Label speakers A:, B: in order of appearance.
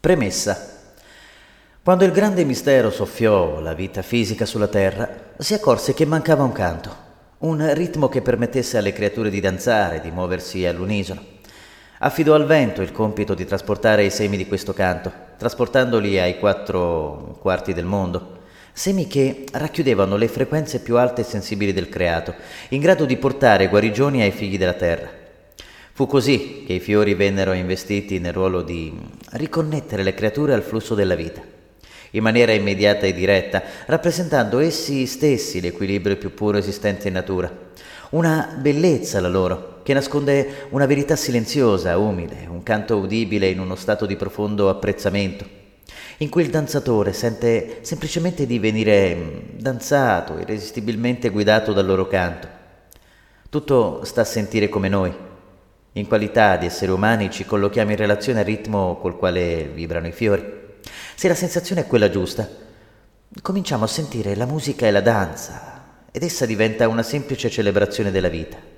A: Premessa. Quando il grande mistero soffiò la vita fisica sulla terra, si accorse che mancava un canto, un ritmo che permettesse alle creature di danzare, di muoversi all'unisono. Affidò al vento il compito di trasportare i semi di questo canto, trasportandoli ai 4 quarti del mondo, semi che racchiudevano le frequenze più alte e sensibili del creato, in grado di portare guarigioni ai figli della terra. Fu così che i fiori vennero investiti nel ruolo di riconnettere le creature al flusso della vita, in maniera immediata e diretta, rappresentando essi stessi l'equilibrio più puro esistente in natura. Una bellezza la loro, che nasconde una verità silenziosa, umile, un canto udibile in uno stato di profondo apprezzamento, in cui il danzatore sente semplicemente di venire danzato, irresistibilmente guidato dal loro canto. Tutto sta a sentire come noi. In qualità di esseri umani ci collochiamo in relazione al ritmo col quale vibrano i fiori. Se la sensazione è quella giusta, cominciamo a sentire la musica e la danza, ed essa diventa una semplice celebrazione della vita.